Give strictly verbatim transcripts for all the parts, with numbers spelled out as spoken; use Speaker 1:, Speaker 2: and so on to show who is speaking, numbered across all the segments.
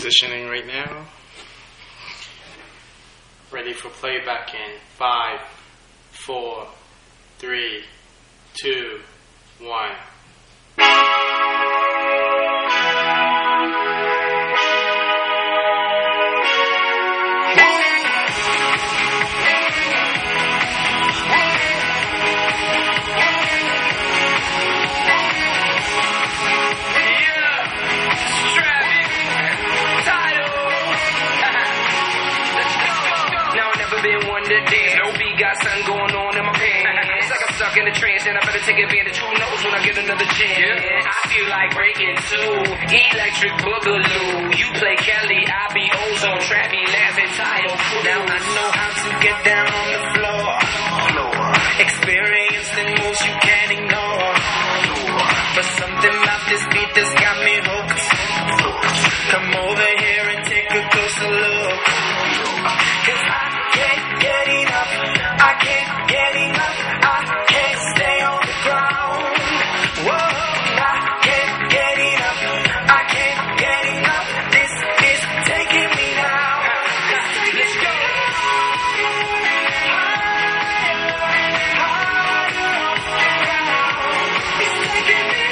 Speaker 1: transitioning right now. Ready for playback in five, four, three, two, one.
Speaker 2: Got something going on in my pants. It's like I'm stuck in a trance and I better take advantage. Who knows when I get another chance? Yeah. I feel like breaking two. Electric boogaloo. You play Kelly, I be Ozone, Trappy, laughing, Tayo. Now I know how to get down on the floor. floor. Experience the moves you can't ignore. Floor. But something about this beat that's got me hooked. Come over here and take a closer look. Cause I can't get enough. I can't get enough. I can't stay on the ground. Whoa, I can't get enough. I can't get enough. This is taking me now. Let's go. It's taking me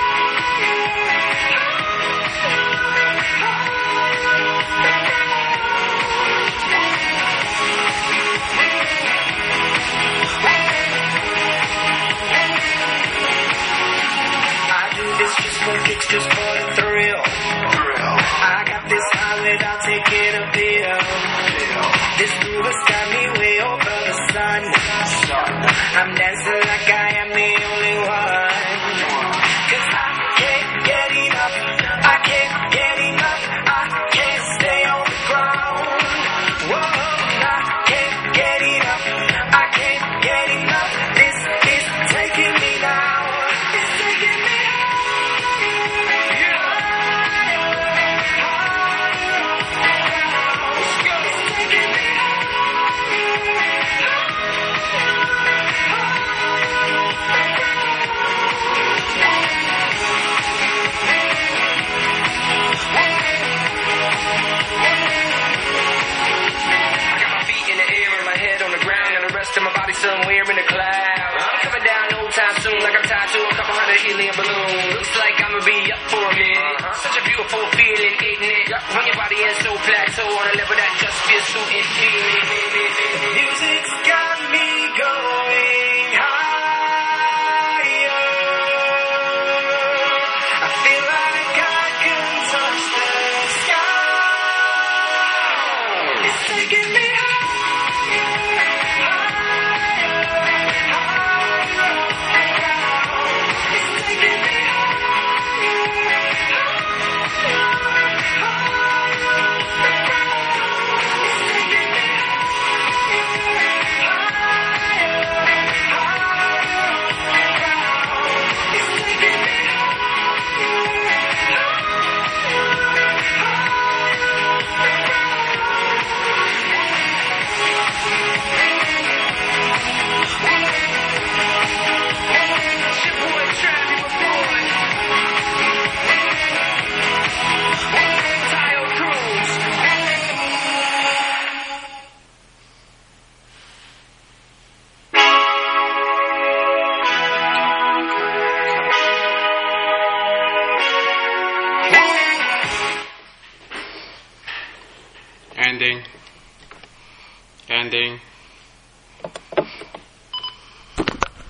Speaker 2: kicks just for the thrill. I got this high without taking a pill. This groove has got me way over the sun. I'm dancing like I am the only one. Cause I can't get enough. I can't get enough. I can't stay on the ground. Whoa, I can't get enough. I can't get enough. This is taking me now. It's taking me now. To my body somewhere in the clouds. I'm coming down no time soon, like I'm tied to a couple hundred helium balloons. Looks like I'ma be up for a minute. Such a beautiful feeling, isn't it? When your body is so plateau on a level that just feels so infinite. Music's got me going higher. I feel like I can touch the sky. It's taking me high.
Speaker 1: Ending. Ending.